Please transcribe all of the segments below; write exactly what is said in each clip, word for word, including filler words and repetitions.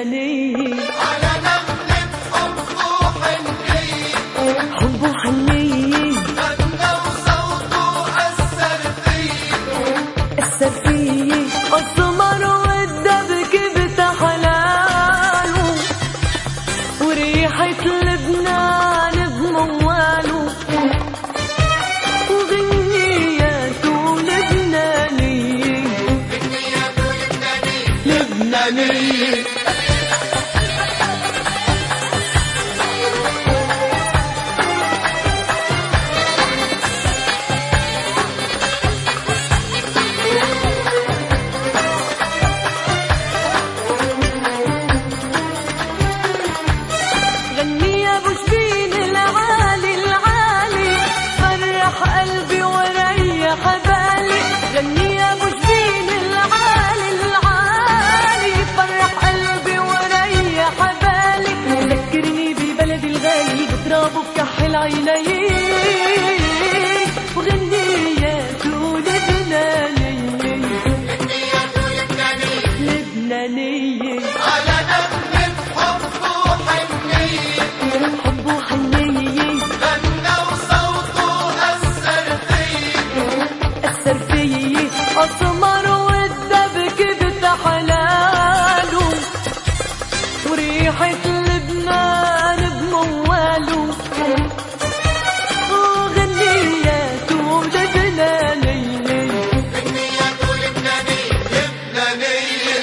لبنانية على نغمة حب وحنية، حب وحنية غنى وصوته أثر فيي، أثر فيي أسمر والدبك بتحلاله وريحة لبنان بمواله وغنياته لبنانية غنياته لبنانية لبنانية غني يا ابو شبين العالي العالي فرح قلبي وريح بالي غني يا ابو شبين العالي العالي فرح قلبي وريح بالي ذكرني ببلدي الغالي بترابه بكحل عيني وغنياته لبنانية غنياته لبنانية لبنانية على نغمة حب وحنية، حب وحنية غنى وصوته أثر فيي، أثر فيي أسمر والدبك بتحلاله وريحة لبنان بمواله وغنياته لبنانية غنياته لبنانية لبنانية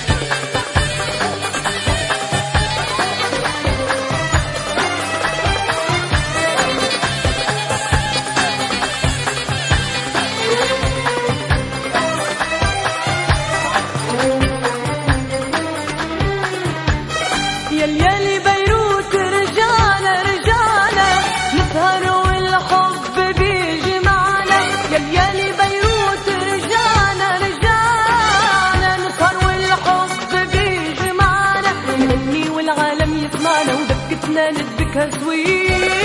يا ليالي بيروت رجعنا رجعنا نسهر والحب بيجي معنا يا ليالي بيروت رجعنا رجعنا نسهر والحب بيجي معنا نغني والعالم يسمعنا وضحكتنا ندبكها سويت